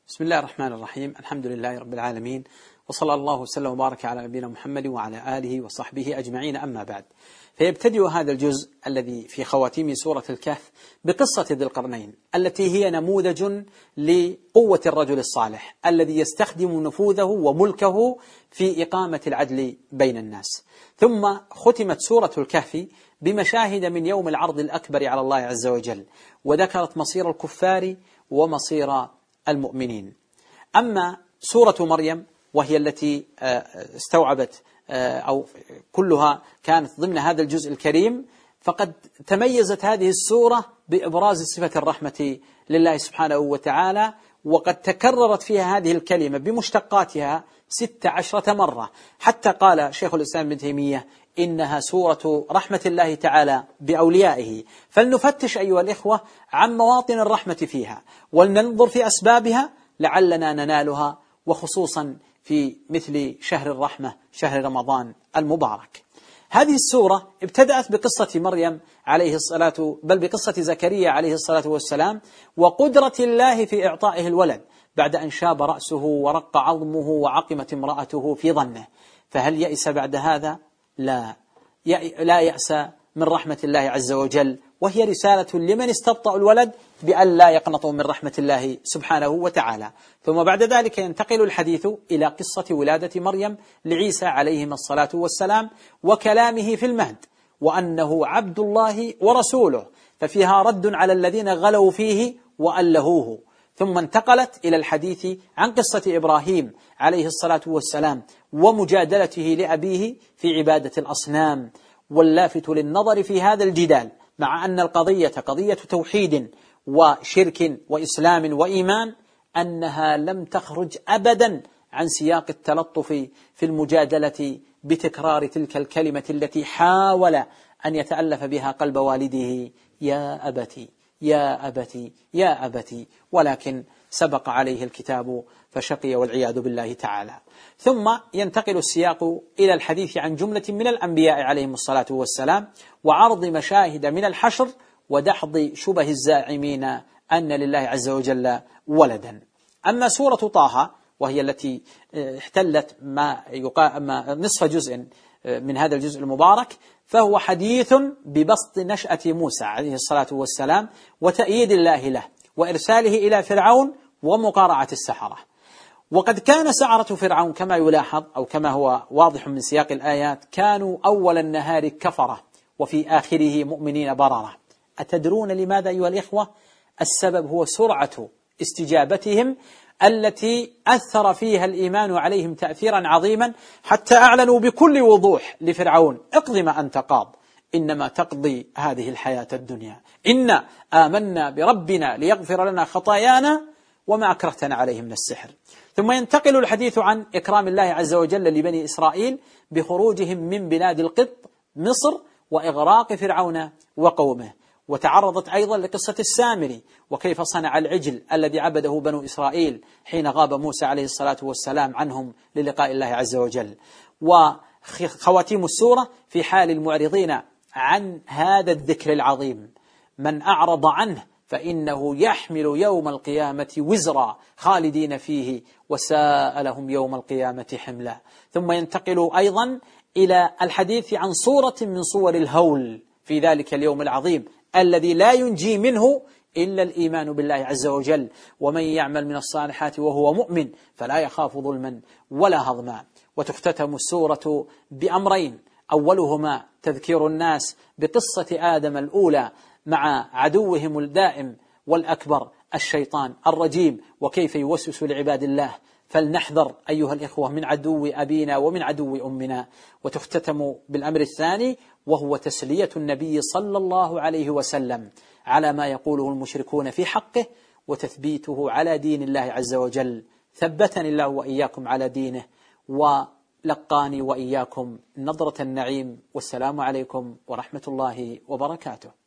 بسم الله الرحمن الرحيم. الحمد لله رب العالمين، وصلى الله وسلم وبارك على نبينا محمد وعلى آله وصحبه أجمعين، أما بعد. فيبتدئ هذا الجزء الذي في خواتيم سورة الكهف بقصة ذي القرنين، التي هي نموذج لقوة الرجل الصالح الذي يستخدم نفوذه وملكه في إقامة العدل بين الناس. ثم ختمت سورة الكهف بمشاهد من يوم العرض الأكبر على الله عز وجل، وذكرت مصير الكفار ومصير المؤمنين. أما سورة مريم وهي التي استوعبت أو كلها كانت ضمن هذا الجزء الكريم، فقد تميزت هذه السورة بإبراز صفة الرحمة لله سبحانه وتعالى، وقد تكررت فيها هذه الكلمة بمشتقاتها 16 مرة، حتى قال شيخ الإسلام ابن تيمية إنها سورة رحمة الله تعالى بأوليائه. فلنفتش أيها الإخوة عن مواطن الرحمة فيها، ولننظر في أسبابها لعلنا ننالها، وخصوصا في مثل شهر الرحمة، شهر رمضان المبارك. هذه السورة ابتدأت بقصة مريم عليه الصلاة، بل بقصة زكريا عليه الصلاة والسلام، وقدرة الله في إعطائه الولد بعد أن شاب رأسه ورق عظمه وعقمت امرأته في ظنه. فهل يئس بعد هذا؟ لا يأس من رحمة الله عز وجل، وهي رسالة لمن استبطأ الولد بأن لا يقنطوا من رحمة الله سبحانه وتعالى. ثم بعد ذلك ينتقل الحديث إلى قصة ولادة مريم لعيسى عليهما الصلاة والسلام، وكلامه في المهد، وأنه عبد الله ورسوله، ففيها رد على الذين غلوا فيه وألهوه. ثم انتقلت إلى الحديث عن قصة إبراهيم عليه الصلاة والسلام ومجادلته لأبيه في عبادة الأصنام. واللافت للنظر في هذا الجدال، مع أن القضية قضية توحيد وشرك وإسلام وإيمان، أنها لم تخرج أبدا عن سياق التلطف في المجادلة بتكرار تلك الكلمة التي حاول أن يتألف بها قلب والده: يا أبتي يا أبتي يا أبتي، ولكن سبق عليه الكتاب فشقي والعياذ بالله تعالى. ثم ينتقل السياق إلى الحديث عن جملة من الأنبياء عليهم الصلاة والسلام، وعرض مشاهد من الحشر، ودحض شبه الزاعمين أن لله عز وجل ولدا. أما سورة طه وهي التي احتلت ما نصف جزء من هذا الجزء المبارك، فهو حديث ببسط نشأة موسى عليه الصلاة والسلام وتأييد الله له وإرساله إلى فرعون ومقارعة السحرة. وقد كان سحرة فرعون كما يلاحظ أو كما هو واضح من سياق الآيات كانوا أول النهار كفرة وفي آخره مؤمنين بررة. أتدرون لماذا أيها الإخوة؟ السبب هو سرعة استجابتهم التي أثر فيها الإيمان عليهم تأثيرا عظيما، حتى أعلنوا بكل وضوح لفرعون: اقض ما أنت قاض، إنما تقضي هذه الحياة الدنيا، إنا آمنا بربنا ليغفر لنا خطايانا وما أكرهتنا عليه من السحر. ثم ينتقل الحديث عن إكرام الله عز وجل لبني إسرائيل بخروجهم من بلاد القبط مصر وإغراق فرعون وقومه. وتعرضت أيضا لقصة السامري وكيف صنع العجل الذي عبده بنو إسرائيل حين غاب موسى عليه الصلاة والسلام عنهم للقاء الله عز وجل. وخواتيم السورة في حال المعرضين عن هذا الذكر العظيم: من أعرض عنه فإنه يحمل يوم القيامة وزرا خالدين فيه وساء لهم يوم القيامة حملا. ثم ينتقل أيضا إلى الحديث عن صورة من صور الهول في ذلك اليوم العظيم الذي لا ينجي منه إلا الإيمان بالله عز وجل: ومن يعمل من الصالحات وهو مؤمن فلا يخاف ظلما ولا هضما. وتختتم السورة بأمرين: أولهما تذكير الناس بقصة آدم الأولى مع عدوهم الدائم والأكبر الشيطان الرجيم، وكيف يوسوس لعباد الله، فلنحذر أيها الإخوة من عدو أبينا ومن عدو أمنا. وتختتم بالأمر الثاني، وهو تسلية النبي صلى الله عليه وسلم على ما يقوله المشركون في حقه، وتثبيته على دين الله عز وجل. ثبتني الله وإياكم على دينه، ولقاني وإياكم نظرة النعيم. والسلام عليكم ورحمة الله وبركاته.